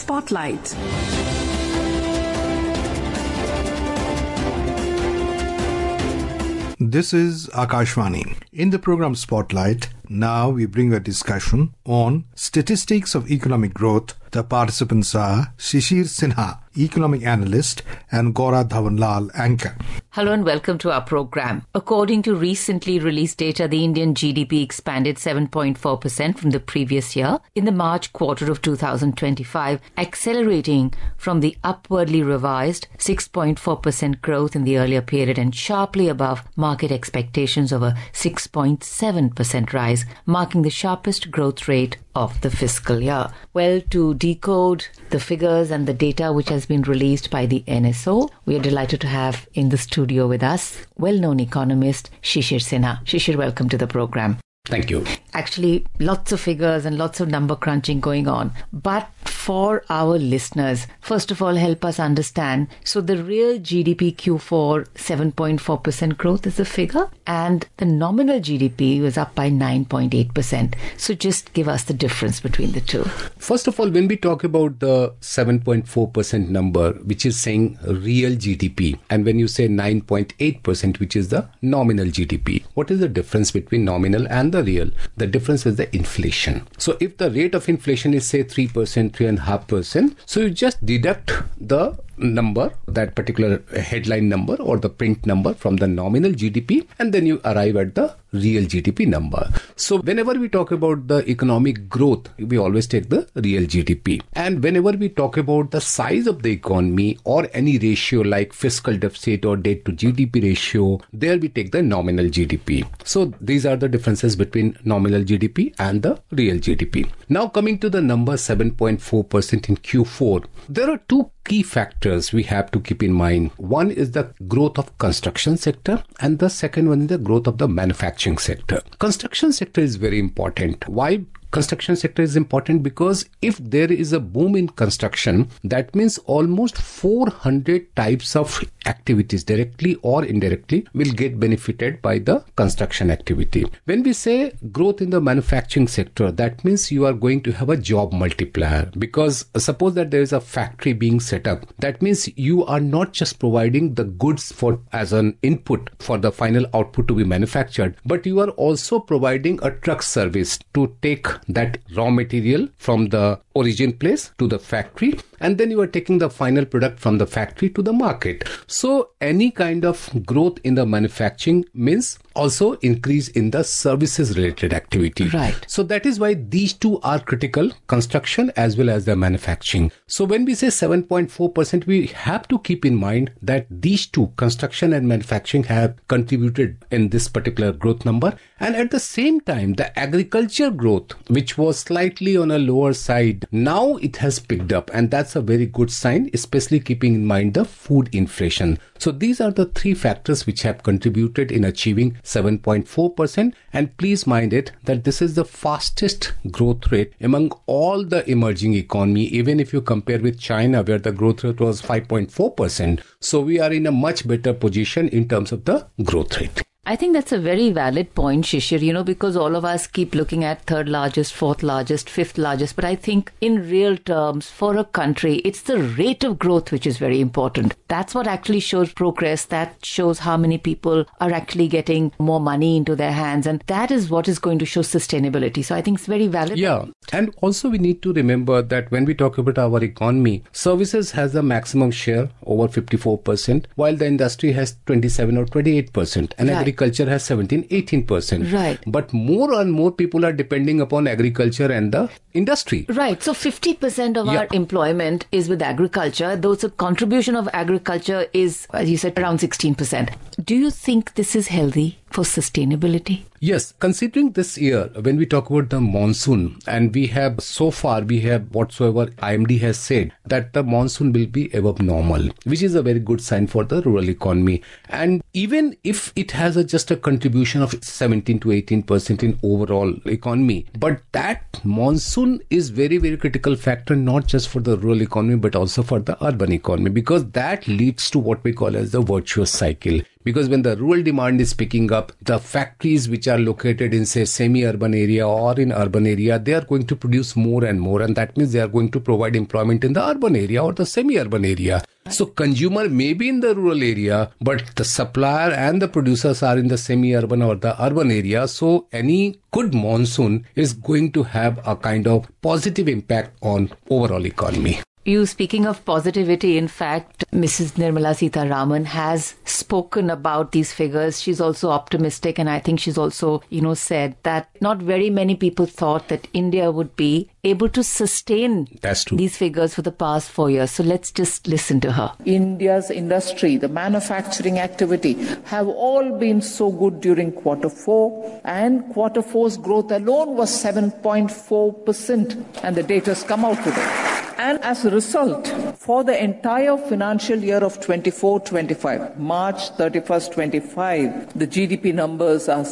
Spotlight. This is Akashvani. In the program Spotlight, now we bring a discussion on statistics of economic growth. The participants are Shishir Sinha, economic analyst, and Gaura Dhawanlal, anchor. Hello and welcome to our program. According to recently released data, the Indian GDP expanded 7.4% from the previous year in the March quarter of 2025, accelerating from the upwardly revised 6.4% growth in the earlier period and sharply above market expectations of a 6.7% rise, marking the sharpest growth rate of the fiscal year. Well, to decode the figures and the data which has been released by the NSO, we are delighted to have in the studio with us well-known economist Shishir Sinha. Shishir, welcome to the program. Thank you. Actually, lots of figures and lots of number crunching going on. But for our listeners, first of all, help us understand. So the real GDP Q4, 7.4% growth is the figure, and the nominal GDP was up by 9.8%. So just give us the difference between the two. First of all, when we talk about the 7.4% number, which is saying real GDP, and when you say 9.8%, which is the nominal GDP, what is the difference between nominal and the real? The difference is the inflation. So if the rate of inflation is say 3%, 3.5%, so you just deduct the number, that particular headline number or the print number from the nominal GDP, and then you arrive at the real GDP number. So whenever we talk about the economic growth, we always take the real GDP. And whenever we talk about the size of the economy or any ratio like fiscal deficit or debt to GDP ratio, there we take the nominal GDP. So these are the differences between nominal GDP and the real GDP. Now coming to the number 7.4% in Q4, there are two key factors we have to keep in mind. One is the growth of construction sector, and the second one is the growth of the manufacturing sector. Construction sector is very important. Why? Construction sector is important because if there is a boom in construction, that means almost 400 types of activities, directly or indirectly, will get benefited by the construction activity. When we say growth in the manufacturing sector, that means you are going to have a job multiplier, because suppose that there is a factory being set up. That means you are not just providing the goods for as an input for the final output to be manufactured, but you are also providing a truck service to take that raw material from the origin place to the factory, and then you are taking the final product from the factory to the market. So any kind of growth in the manufacturing means also increase in the services related activity. Right. So that is why these two are critical, construction as well as the manufacturing. So when we say 7.4%, we have to keep in mind that these two, construction and manufacturing, have contributed in this particular growth number. And at the same time, the agriculture growth, which was slightly on a lower side, now it has picked up, and that's a very good sign, especially keeping in mind the food inflation. So these are the three factors which have contributed in achieving 7.4%. And please mind it that this is the fastest growth rate among all the emerging economy, even if you compare with China, where the growth rate was 5.4%. So we are in a much better position in terms of the growth rate. I think that's a very valid point, Shishir, because all of us keep looking at third largest, fourth largest, fifth largest. But I think in real terms, for a country, it's the rate of growth which is very important. That's what actually shows progress. That shows how many people are actually getting more money into their hands. And that is what is going to show sustainability. So I think it's very valid. Yeah. And also we need to remember that when we talk about our economy, services has a maximum share over 54%, while the industry has 27 or 28%. And right. Agriculture has 17-18%. Right. But more and more people are depending upon agriculture and the industry. Right. So 50% of our employment is with agriculture, though the contribution of agriculture is, as you said, around 16%. Do you think this is healthy for sustainability? Yes, considering this year, when we talk about the monsoon, and we have whatsoever IMD has said that the monsoon will be above normal, which is a very good sign for the rural economy. And even if it has just a contribution of 17 to 18% in overall economy, but that monsoon is very, very critical factor, not just for the rural economy, but also for the urban economy, because that leads to what we call as the virtuous cycle. Because when the rural demand is picking up, the factories which are located in, say, semi-urban area or in urban area, they are going to produce more and more. And that means they are going to provide employment in the urban area or the semi-urban area. So consumer may be in the rural area, but the supplier and the producers are in the semi-urban or the urban area. So any good monsoon is going to have a kind of positive impact on overall economy. You speaking of positivity, in fact, Mrs. Nirmala Sitharaman has spoken about these figures. She's also optimistic, and I think she's also, said that not very many people thought that India would be able to sustain these figures for the past 4 years. So let's just listen to her. India's industry, the manufacturing activity, have all been so good during quarter 4, and quarter 4's growth alone was 7.4%, and the data's come out today. And as a result, for the entire financial year of 24-25, March 31st, 25, the GDP numbers are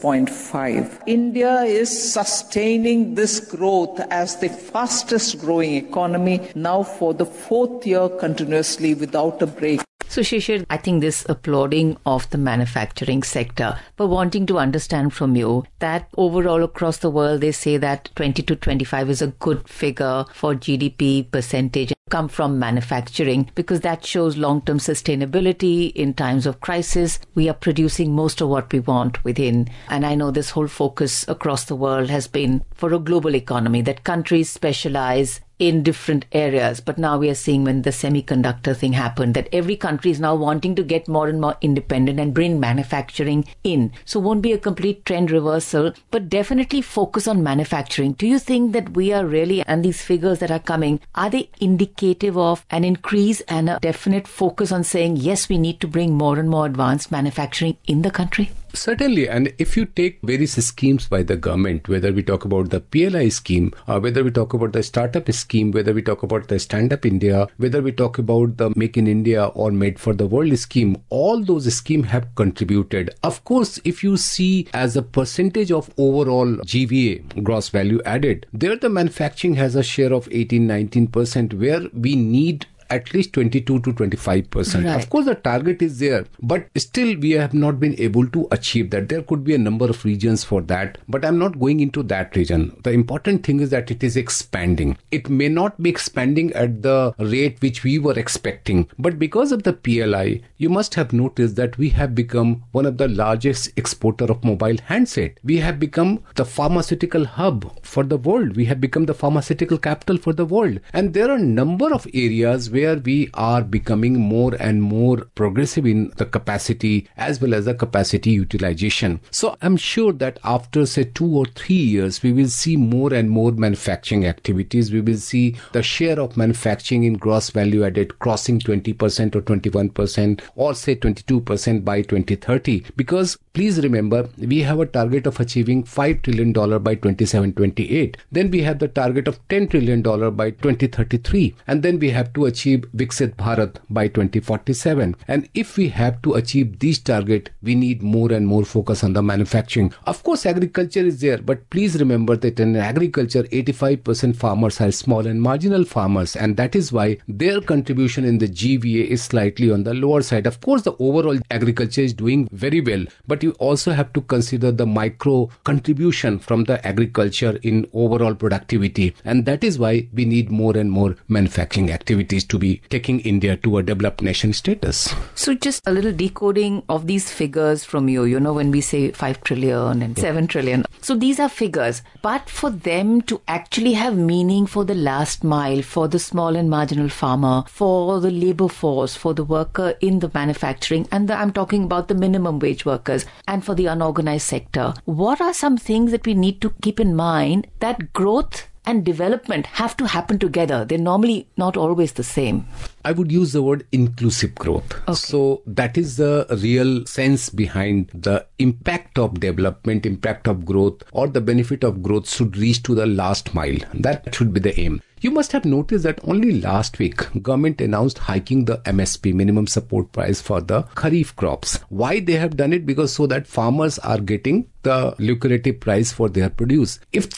6.5. India is sustaining this growth as the fastest growing economy now for the 4th year continuously without a break. So Shishir, I think this applauding of the manufacturing sector, but wanting to understand from you that overall across the world, they say that 20 to 25 is a good figure for GDP percentage come from manufacturing because that shows long-term sustainability in times of crisis. We are producing most of what we want within. And I know this whole focus across the world has been for a global economy, that countries specialize in different areas. But now we are seeing when the semiconductor thing happened, that every country is now wanting to get more and more independent and bring manufacturing in. So won't be a complete trend reversal, but definitely focus on manufacturing. Do you think that we are really, and these figures that are coming, are they indicative of an increase and a definite focus on saying, yes, we need to bring more and more advanced manufacturing in the country? Certainly. And if you take various schemes by the government, whether we talk about the PLI scheme, whether we talk about the startup scheme, whether we talk about the Stand Up India, whether we talk about the Make in India or Made for the World scheme, all those schemes have contributed. Of course, if you see as a percentage of overall GVA, gross value added, there the manufacturing has a share of 18-19%, where we need at least 22 to 25%. Right. Of course, the target is there, but still we have not been able to achieve that. There could be a number of reasons for that, but I'm not going into that region. The important thing is that it is expanding. It may not be expanding at the rate which we were expecting, but because of the PLI, you must have noticed that we have become one of the largest exporter of mobile handset. We have become the pharmaceutical hub for the world. We have become the pharmaceutical capital for the world. And there are a number of areas where we are becoming more and more progressive in the capacity as well as the capacity utilization. So I'm sure that after say 2 or 3 years, we will see more and more manufacturing activities. We will see the share of manufacturing in gross value added crossing 20% or 21% or say 22% by 2030. Because please remember, we have a target of achieving $5 trillion by 27-28. Then we have the target of $10 trillion by 2033. And then we have to achieve Viksit Bharat by 2047. And if we have to achieve these targets, we need more and more focus on the manufacturing. Of course, agriculture is there, but please remember that in agriculture, 85% farmers are small and marginal farmers. And that is why their contribution in the GVA is slightly on the lower side. Of course, the overall agriculture is doing very well, but you also have to consider the micro contribution from the agriculture in overall productivity. And that is why we need more and more manufacturing activities to be taking India to a developed nation status. So just a little decoding of these figures from you, when we say 5 trillion and 7 trillion. So these are figures, but for them to actually have meaning for the last mile, for the small and marginal farmer, for the labor force, for the worker in the manufacturing, and I'm talking about the minimum wage workers, and for the unorganized sector, what are some things that we need to keep in mind that growth and development have to happen together? They're normally not always the same. I would use the word inclusive growth. Okay. So that is the real sense behind the impact of development, impact of growth, or the benefit of growth should reach to the last mile. That should be the aim. You must have noticed that only last week, government announced hiking the MSP, minimum support price, for the Kharif crops. Why they have done it? Because so that farmers are getting the lucrative price for their produce. If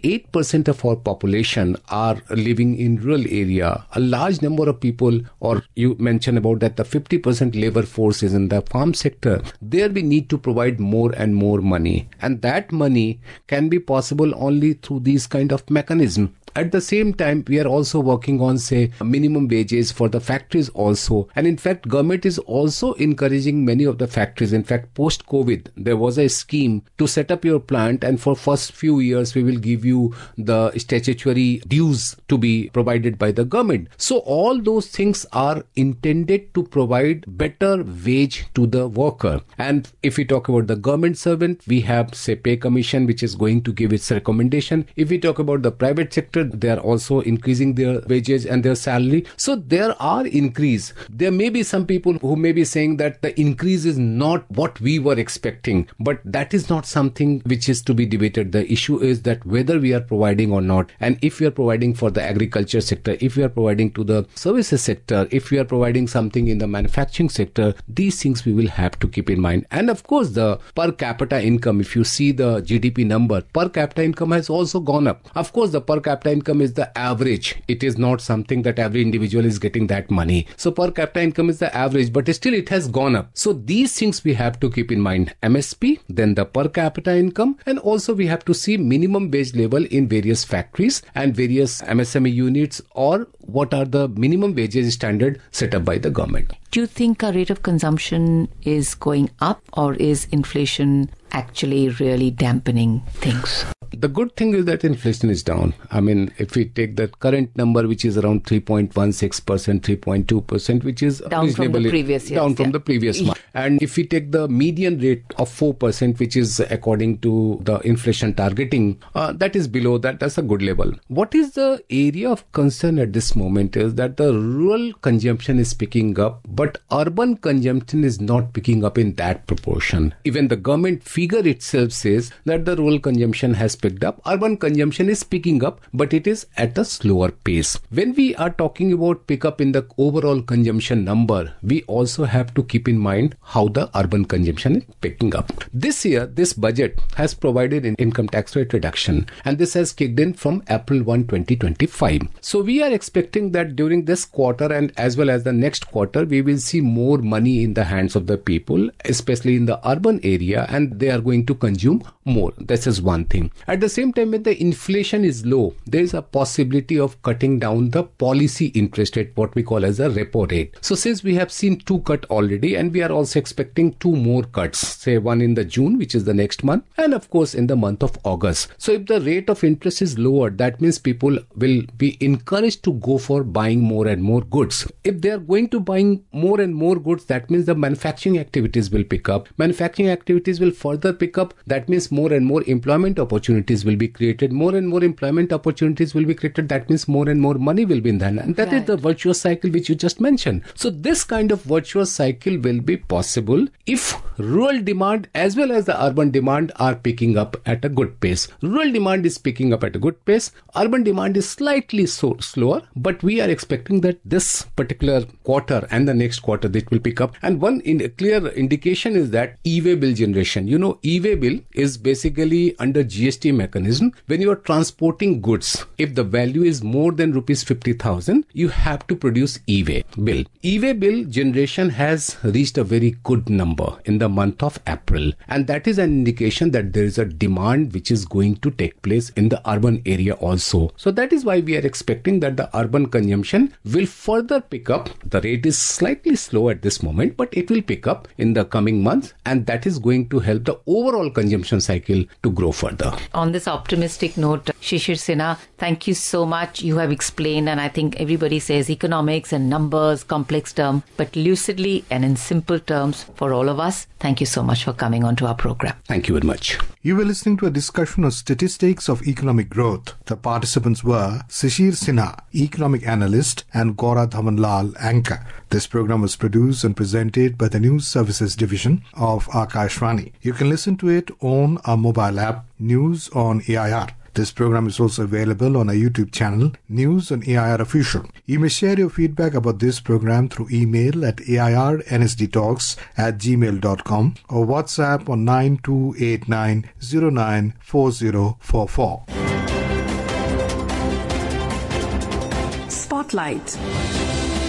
68% of our population are living in rural area, a large number of people, or you mentioned about that the 50% labor force is in the farm sector, there we need to provide more and more money. And that money can be possible only through these kind of mechanism. At the same time, we are also working on, say, minimum wages for the factories also. And in fact, government is also encouraging many of the factories. In fact, post-COVID, there was a scheme to set up your plant, and for first few years, we will give you the statutory dues to be provided by the government. So all those things are intended to provide better wage to the worker. And if we talk about the government servant, we have, say, pay commission, which is going to give its recommendation. If we talk about the private sector, they are also increasing their wages and their salary. So there are increase. There may be some people who may be saying that the increase is not what we were expecting, but that is not something which is to be debated. The issue is that whether we are providing or not, and if we are providing for the agriculture sector, if we are providing to the services sector, if we are providing something in the manufacturing sector, these things we will have to keep in mind. And of course, the per capita income, if you see the GDP number, per capita income has also gone up. Of course, the per capita income is the average. It is not something that every individual is getting that money. So per capita income is the average, but still it has gone up. So these things we have to keep in mind. MSP, then the per capita income, and also we have to see minimum wage level in various factories and various MSME units, or what are the minimum wages standard set up by the government. Do you think our rate of consumption is going up, or is inflation actually really dampening things? The good thing is that inflation is down. I mean, if we take the current number, which is around 3.16%, 3.2%, which is down from the previous year. Down from the previous month. And if we take the median rate of 4%, which is according to the inflation targeting, that is below that. That's a good level. What is the area of concern at this moment is that the rural consumption is picking up, but urban consumption is not picking up in that proportion. Even the government figure itself says that the rural consumption has picked up. Urban consumption is picking up, but it is at a slower pace. When we are talking about pickup in the overall consumption number, we also have to keep in mind how the urban consumption is picking up. This year, this budget has provided an income tax rate reduction, and this has kicked in from April 1, 2025. So we are expecting that during this quarter and as well as the next quarter, we will see more money in the hands of the people, especially in the urban area, and they are going to consume more. This is one thing. At the same time, when the inflation is low, there is a possibility of cutting down the policy interest rate, what we call as a repo rate. So since we have seen 2 cuts already, and we are also expecting 2 more cuts, say one in the June, which is the next month, and of course in the month of August. So if the rate of interest is lower, that means people will be encouraged to go for buying more and more goods. If they are going to buying more and more goods, that means the manufacturing activities will pick up. Manufacturing activities will further pick up. That means more and more employment opportunities will be created. More and more employment opportunities will be created. That means more and more money will be in that. And that is the virtuous cycle which you just mentioned. So this kind of virtuous cycle will be possible if rural demand as well as the urban demand are picking up at a good pace. Rural demand is picking up at a good pace. Urban demand is slightly slower, but we are expecting that this particular quarter and the next quarter it will pick up. And one clear indication is that e-way bill generation. You know, e-way bill is basically under GST mechanism. When you are transporting goods, if the value is more than rupees 50,000, you have to produce e-way bill. E-way bill generation has reached a very good number in the month of April, and that is an indication that there is a demand which is going to take place in the urban area also. So that is why we are expecting that the urban consumption will further pick up. The rate is slightly slow at this moment, but it will pick up in the coming months, and that is going to help the overall consumption cycle to grow further. On this optimistic note, Shishir Sinha, thank you so much. You have explained, and I think everybody says economics and numbers, complex term, but lucidly and in simple terms for all of us. Thank you so much for coming on to our program. Thank you very much. You were listening to a discussion of statistics of economic growth. The participants were Shishir Sinha, economic analyst, and Gaura Dhamanlal, anchor. This program was produced and presented by the News Services Division of Akashvani. You can listen to it on our mobile app, News on AIR. This program is also available on our YouTube channel, News on AIR Official. You may share your feedback about this program through email at airnsdtalks@gmail.com or WhatsApp on 9289094044. Spotlight.